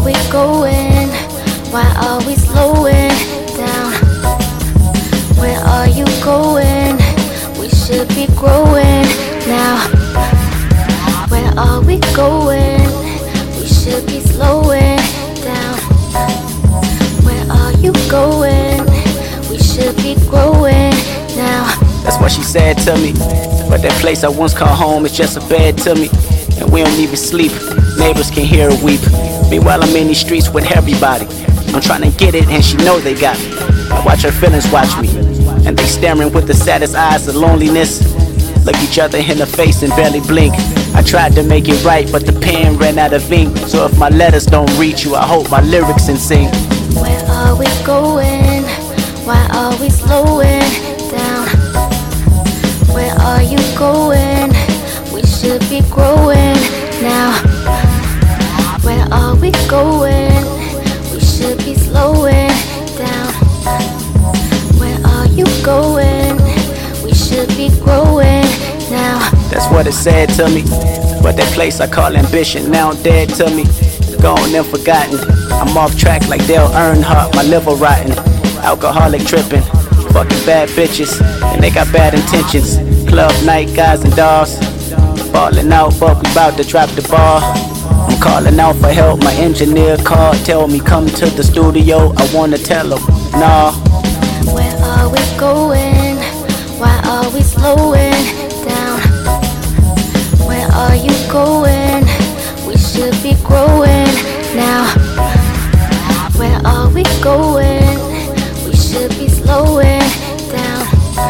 we going? Why are we slowing down? Where are you going? We should be growing now. Where are we going? We should be slowing down. Where are you going? We should be growing now. That's what she said to me. But that place I once called home is just a bed to me. And we don't even sleep. Neighbors can hear her weep. Meanwhile I'm in these streets with everybody. I'm trying to get it and she know they got me. I watch her feelings watch me. And they staring with the saddest eyes of loneliness. Look each other in the face and barely blink. I tried to make it right but the pen ran out of ink. So if my letters don't reach you, I hope my lyrics in sync. Where are we going? Why are we slowing down? Where are you going? We should be growing now. Where are we going? We should be slowing down. Where are you going? We should be growing now. That's what it said to me. But that place I call ambition now dead to me. Gone and forgotten. I'm off track like Dale Earnhardt, my liver rotten. Alcoholic tripping, fucking bad bitches, and they got bad intentions. Club night, guys and dolls, falling out, but we bout to drop the ball. I'm calling out for help, my engineer called, tell me come to the studio, I wanna tell him, nah. Where are we going? Why are we slowing down? Where are you going? We should be growing now. Where are we going? We should be slowing down.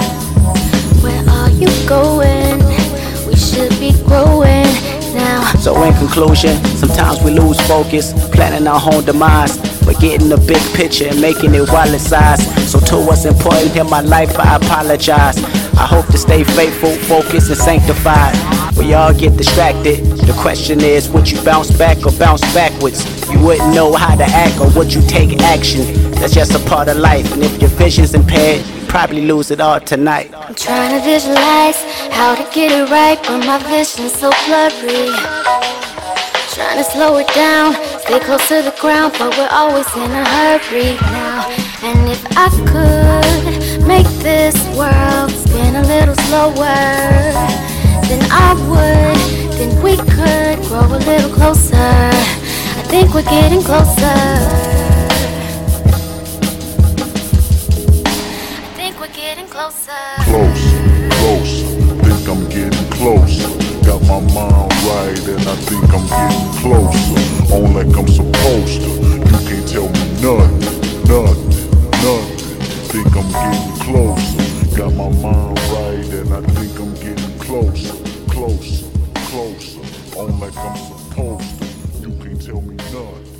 Where are you going? We should be growing now. So in conclusion, sometimes we lose focus, planning our own demise, forgetting the big picture and making it wallet size. So to what's important in my life, I apologize. I hope to stay faithful, focused, and sanctified. We all get distracted. The question is, would you bounce back or bounce backwards? You wouldn't know how to act or would you take action? That's just a part of life, and if your vision's impaired, you probably lose it all tonight. I'm trying to visualize how to get it right, but my vision's so blurry. Trying to slow it down, stay close to the ground, but we're always in a hurry now. And if I could make this world spin a little slower, then I would, then we could grow a little closer. I think we're getting closer. I think we're getting closer. Close, think I'm getting closer. Got my mind right and I think I'm getting closer. On like I'm supposed to. You can't tell me nothing. Think I'm getting closer. Got my mind right and I think I'm getting closer. On like I'm supposed to. You can't tell me nothing.